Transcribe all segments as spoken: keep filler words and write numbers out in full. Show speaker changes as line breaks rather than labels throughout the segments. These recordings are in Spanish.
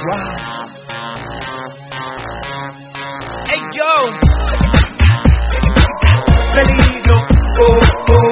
Wow. Hey yo, peligro, oh, oh.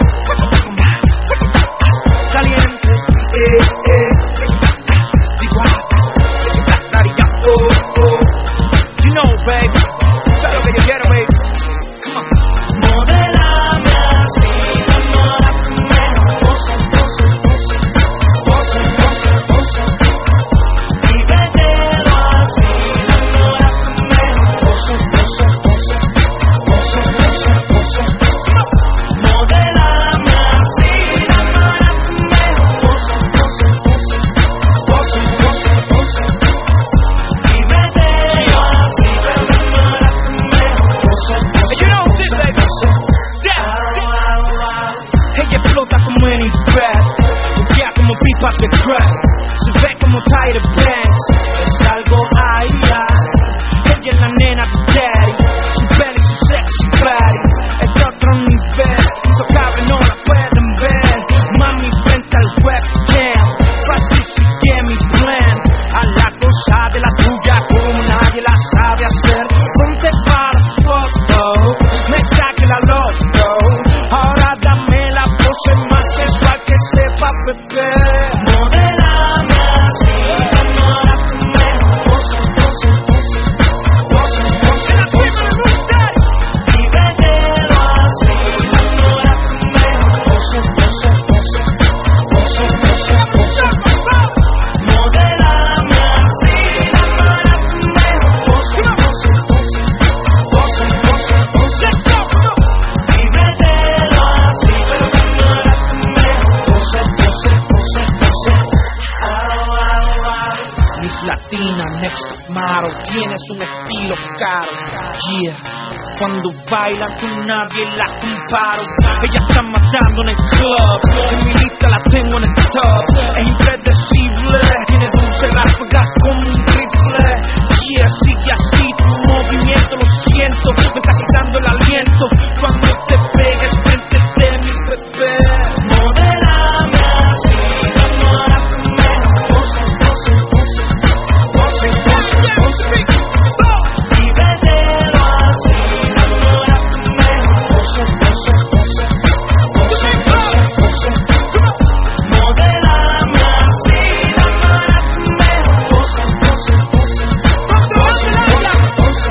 Caliente, eh, eh. Digo, daddy, ya, oh, oh. You know, baby, sabes lo que yo quiero, baby. Come on.
Modelame así, enamórame, pose, pose, pose, pose, pose, pose. Vívetelo así, enamórame, pose, pose, pose, pose, pose, pose. Modelame así, enamórame, pose, pose, pose, pose, pose, pose. Vívetelo así, enamórame, pose, pose.
You know this, baby. Ella explota como en Infrared, buquea como pipas de crack, se ve como Tyra Banks, es algo ay, ay. Ella es la nena de daddy, su pelo y su sexy body, es de otro nivel, intocable no la pueden ver. Mami frente al webcam, fácil sigue mi plan, a la cosa de la tuya como nadie la sabe hacer. Ponte para la foto, me saque la loto, ahora dame la pose más sensual que sepa beber.
Modelame así, enamórame, pose, pose, pose, pose, pose, pose. Vívetelo así, enamórame, pose, pose, pose, pose, pose, pose. Modelame así, enamórame, pose, pose, pose, pose, pose, pose. Vívetelo así, enamórame, pose, pose, pose, pose. Au, au, au.
Miss Latina, next top model, tienes un estilo caro, yeah. Cuando baila con nadie la comparo. Ella está matando en el club, en mi lista la tengo en el top. Es impredecible, tiene dulce ráfagas como un rifle. Yeah, sigue así, tu movimiento lo siento, me está quitando el aliento. Cuando te pegues frente de mi bebé.
Modelame así, enamórame, pose, pose, pose, pose, pose, pose. Vívetelo así, enamórame, pose, pose, pose, pose, pose, pose. Modelame así, enamórame, pose, pose, pose, pose, pose, pose.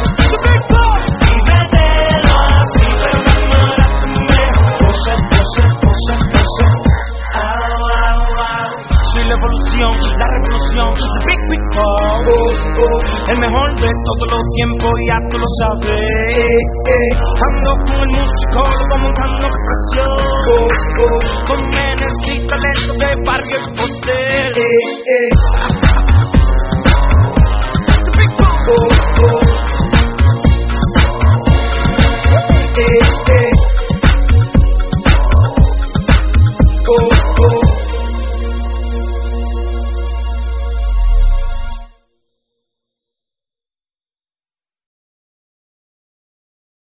Vívetelo así, enamórame, pose, pose, pose, pose. Au, au, au.
Soy la evolución, la revolución, the big big ball, oh, oh. El mejor de todos los tiempos, ya tú lo sabes. Eh, eh. Ando con el musicólogo montando presión, oh, oh. Con nenes y talento de barrio y poder. Eh, eh.